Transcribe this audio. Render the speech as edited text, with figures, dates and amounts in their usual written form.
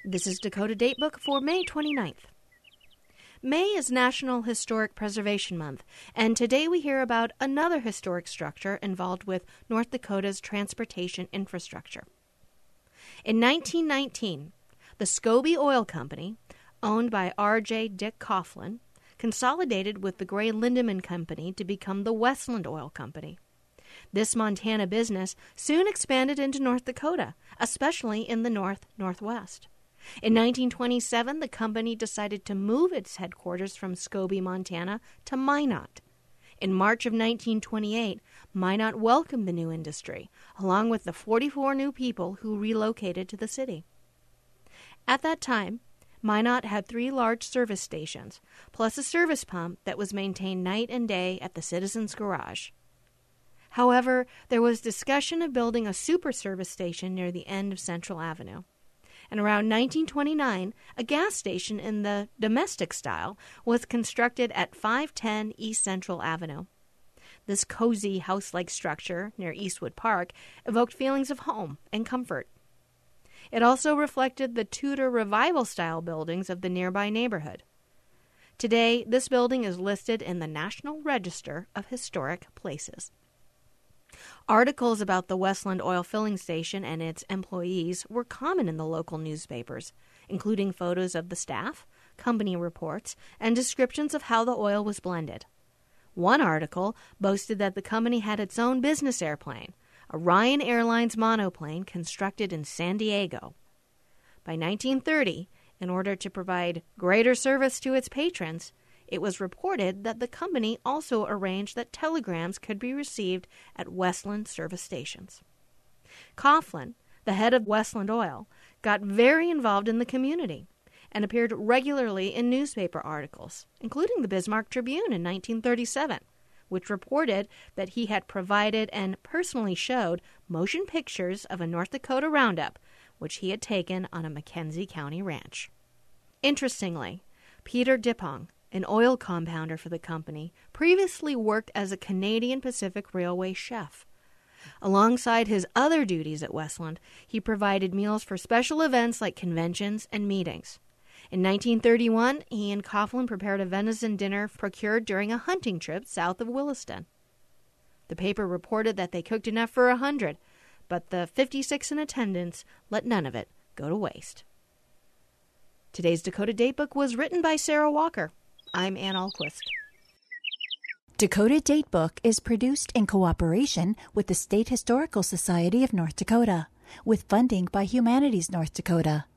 This is Dakota Datebook for May 29th. May is National Historic Preservation Month, and today we hear about another historic structure involved with North Dakota's transportation infrastructure. In 1919, the Scobey Oil Company, owned by R.J. Dick Coughlin, consolidated with the Gray Lindeman Company to become the Westland Oil Company. This Montana business soon expanded into North Dakota, especially in the northwest. In 1927, the company decided to move its headquarters from Scobey, Montana, to Minot. In March of 1928, Minot welcomed the new industry, along with the 44 new people who relocated to the city. At that time, Minot had 3 large service stations, plus a service pump that was maintained night and day at the Citizens Garage. However, there was discussion of building a super service station near the end of Central Avenue. And around 1929, a gas station in the domestic style was constructed at 510 East Central Avenue. This cozy house-like structure near Eastwood Park evoked feelings of home and comfort. It also reflected the Tudor Revival-style buildings of the nearby neighborhood. Today, this building is listed in the National Register of Historic Places. Articles about the Westland Oil Filling Station and its employees were common in the local newspapers, including photos of the staff, company reports, and descriptions of how the oil was blended. One article boasted that the company had its own business airplane, a Ryan Airlines monoplane constructed in San Diego. By 1930, in order to provide greater service to its patrons, it was reported that the company also arranged that telegrams could be received at Westland service stations. Coughlin, the head of Westland Oil, got very involved in the community and appeared regularly in newspaper articles, including the Bismarck Tribune in 1937, which reported that he had provided and personally showed motion pictures of a North Dakota roundup, which he had taken on a McKenzie County ranch. Interestingly, Peter Dippong, an oil compounder for the company, previously worked as a Canadian Pacific Railway chef. Alongside his other duties at Westland, he provided meals for special events like conventions and meetings. In 1931, he and Coughlin prepared a venison dinner procured during a hunting trip south of Williston. The paper reported that they cooked enough for 100, but the 56 in attendance let none of it go to waste. Today's Dakota Datebook was written by Sarah Walker. I'm Ann Ahlquist. Dakota Datebook is produced in cooperation with the State Historical Society of North Dakota, with funding by Humanities North Dakota.